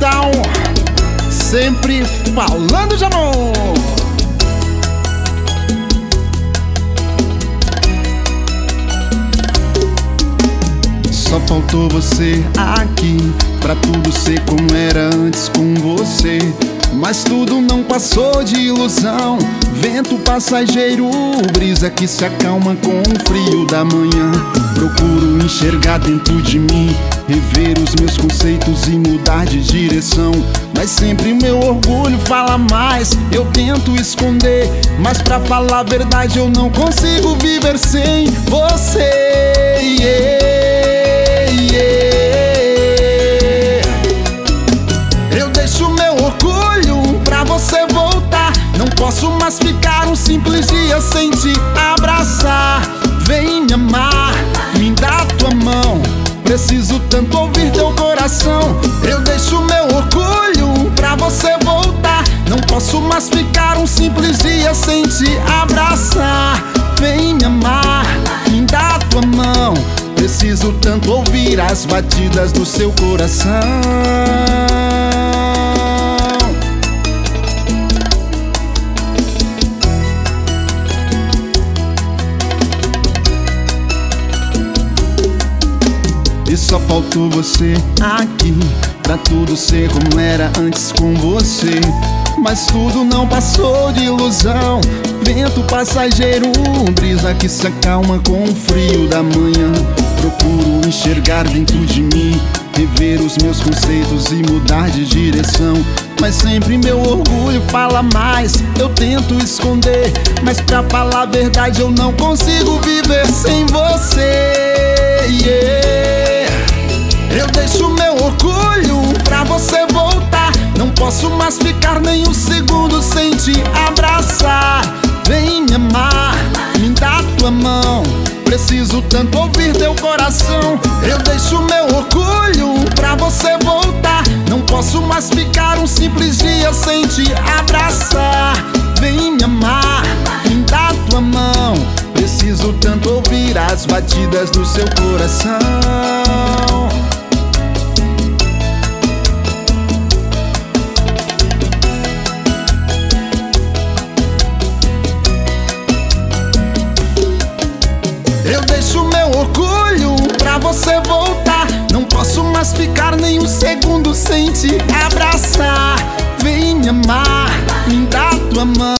Metal, sempre falando de amor. Só faltou você aqui pra tudo ser como era antes com você. Mas tudo não passou de ilusão. Vento passageiro, brisa que se acalma com o frio da manhã. Procuro enxergar dentro de mim, rever os meus conceitos e mudar de direção. Mas sempre meu orgulho fala mais, eu tento esconder. Mas pra falar a verdade eu não consigo viver sem você, Eu deixo meu orgulho pra você voltar. Não posso mais ficar um simples dia sem te abraçar. Vem me amar, me dá tua mão. Preciso tanto ouvir teu coração. Eu deixo meu orgulho pra você voltar. Não posso mais ficar um simples dia sem te abraçar. Vem me amar, me dá tua mão. Preciso tanto ouvir as batidas do seu coração. E só faltou você aqui pra tudo ser como era antes com você. Mas tudo não passou de ilusão. Vento passageiro, brisa que se acalma com o frio da manhã. Procuro enxergar dentro de mim, rever os meus conceitos e mudar de direção. Mas sempre meu orgulho fala mais, eu tento esconder. Mas pra falar a verdade eu não consigo viver sem você, Eu deixo meu orgulho pra você voltar. Não posso mais ficar nem um segundo sem te abraçar. Vem me amar, me dá tua mão. Preciso tanto ouvir teu coração. Eu deixo meu orgulho pra você voltar. Não posso mais ficar um simples dia sem te abraçar. Vem me amar, me dá tua mão. Preciso tanto ouvir as batidas do seu coração. Eu deixo meu orgulho pra você voltar. Não posso mais ficar nem um segundo sem te abraçar. Vem me amar, me dá tua mão.